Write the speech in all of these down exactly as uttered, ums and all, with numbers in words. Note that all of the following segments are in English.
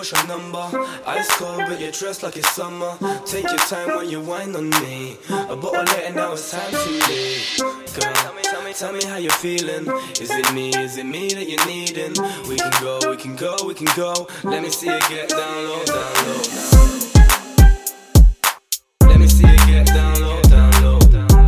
what's your number? Ice cold, but you're dressed like it's summer. Take your time when you whine on me. A bottle later, now it's time to leave. Girl, tell me, tell me, tell me how you're feeling. Is it me, is it me that you're needing? We can go, we can go, we can go. Let me see you get down low, down low. Let me see you get down low, down low.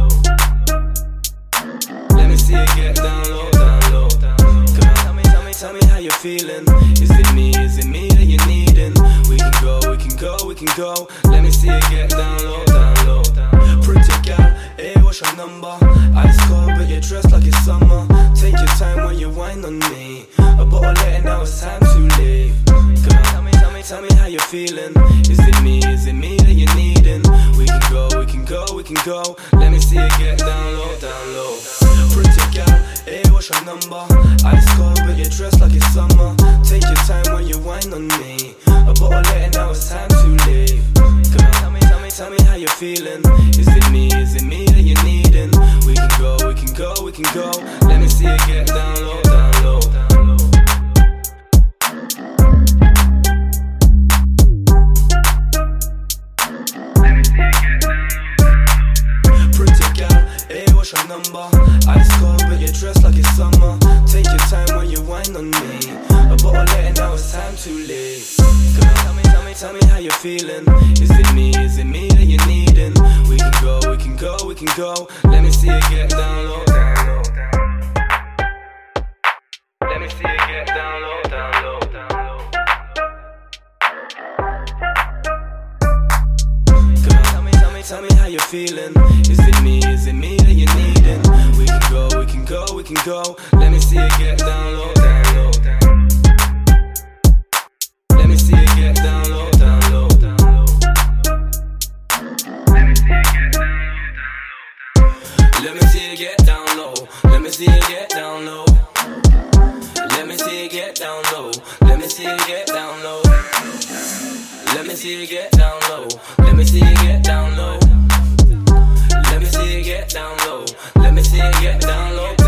Let me see you get down low, down low. Girl, tell me, tell me, tell me how you're feeling. Is it me, is it me that you're needing? We can go, we can go, we can go. Let me see you get down low, down low. Pretty girl, hey, what's your number? Ice cold, but you're dressed like it's summer. Take your time when you whine on me. A bottle later, now it's time to leave. Girl, tell me, tell me, tell me how you're feeling. Is it me, is it me that you're needing? We can go, we can go, we can go. Let me see you get down low, down low. Pretty girl, hey, what's your number? Ice cold, but you're dressed like it's summer. Take your time when you whine on me. A bottle later, now it's time to leave. Girl, tell me, tell me, tell me how you're feeling. Is it me, is it me that you're needing? We can go, we can go, we can go. Let me see you get down low, down low. Let me see you get down low. Pretty girl, hey, what's your number? Ice cold, but you're dressed like it's summer. Take your time when you whine on me. A bottle later, now it's time to leave. Girl, tell me, tell me, tell me how you're feeling. Is it me, is it me that you're needing? We can go, we can go, we can go. Let me see you get down low, down low. Let me see you get down low, down low, down low. Girl, tell me, tell me, tell me how you're feeling. Is it me, is it me that you're needing? We can go, we can go, we can go. Let me see you get down low, down low. Let me see you get down low, down low. Let me see you get down low. Let me see you get down low. Let me see you get down low. Let me see you get down low. Let me see you get down low. Let me see you get down low. Let me see you get down low. Let me see you get down low. Let me see you get down low.